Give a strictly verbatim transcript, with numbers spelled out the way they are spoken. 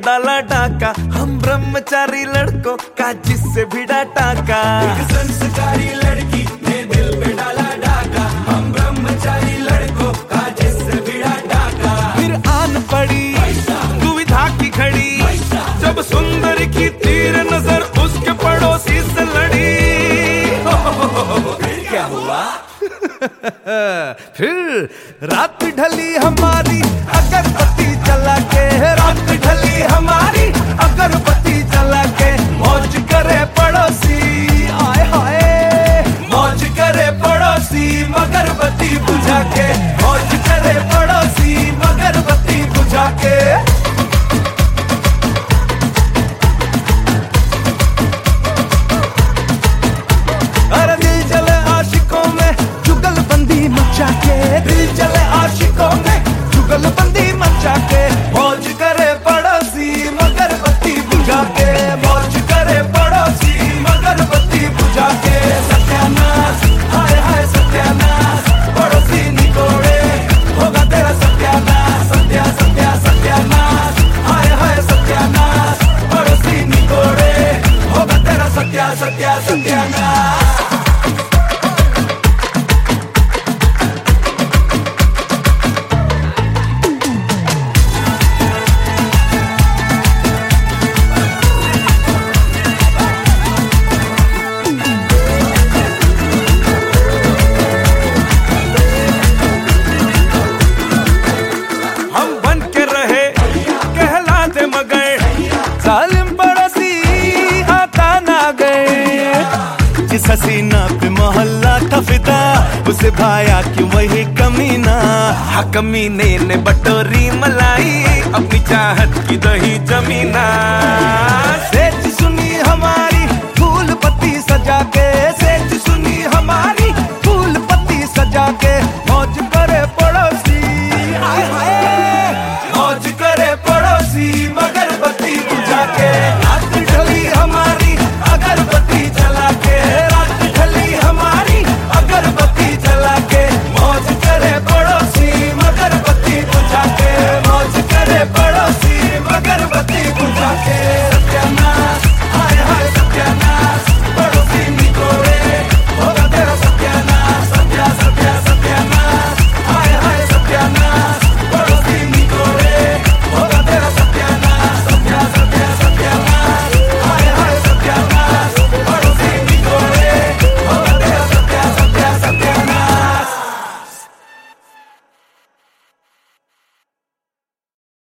डाला डाका, हम ब्रह्मचारी लड़कों का जिससे भिड़ा टाका। एक संस्कारी लड़की ने दिल पे डाला डाका, हम ब्रह्मचारी लड़कों का जिससे भिड़ा टाका। फिर आन पड़ी दुविधा की घड़ी, जब सुंदर की तीर नजर उसके पड़ोसी से लड़ी। फिर क्या हुआ? फिर रात ढली हमारी अगरबत्ती जला के, रात ढली हमारी अगरबत्ती जला के, मौज करे पड़ोसी आए हाय, मौज करे पड़ोसी मगरबत्ती बुझा के, मौज करे पड़ोसी मगरबत्ती बुझा के। अरे दिल जले आशिकों में जुगलबंदी मचा के, दिल चले आशिकों में जुगलबंदी मचा के, मौज करे पड़ोसी मगरबत्ती बुझा के, मौज करे पड़ोसी मगरबत्ती बुझा के। सत्यानाश हाय हाय सत्यानाश, पड़ोसी निकोड़े होगा तेरा सत्यानाश, सत्या सत्या सत्यानाश हाय हाय सत्यानाश, पड़ोसी निकोड़े होगा तेरा सत्या सत्या सत्यानाश। जालिम पड़ोसी आता ना गए, जिस हसीना पे मोहल्ला था फिदा, उसे भाया क्यों वही कमीना। हाँ कमीने ने बटोरी मलाई, अपनी चाहत की दही जमीना से